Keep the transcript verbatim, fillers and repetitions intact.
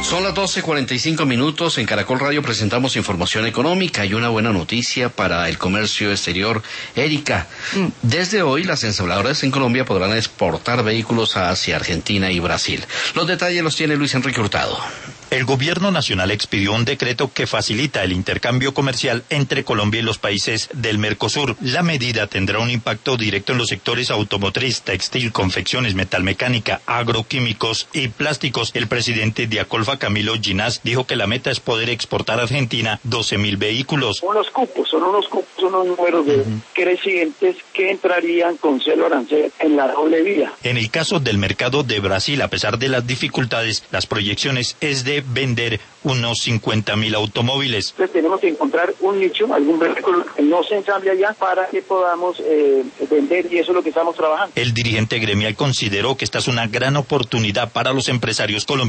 Son las doce cuarenta y cinco minutos. En Caracol Radio presentamos información económica y una buena noticia para el comercio exterior. Erika, desde hoy las ensambladoras en Colombia podrán exportar vehículos hacia Argentina y Brasil. Los detalles los tiene Luis Enrique Hurtado. El gobierno nacional expidió un decreto que facilita el intercambio comercial entre Colombia y los países del Mercosur. La medida tendrá un impacto directo en los sectores automotriz, textil, confecciones, metalmecánica, agroquímicos y plásticos. El presidente de Acolfa, Camilo Ginás, dijo que la meta es poder exportar a Argentina doce mil vehículos. Unos cupos, son unos cupos, unos números de uh-huh. crecientes que entrarían con celo arancel en la doble vía. En el caso del mercado de Brasil, a pesar de las dificultades, las proyecciones es de vender unos cincuenta mil automóviles. Entonces tenemos que encontrar un nicho, algún vehículo que no se ensamble allá para que podamos eh, vender, y eso es lo que estamos trabajando. El dirigente gremial consideró que esta es una gran oportunidad para los empresarios colombianos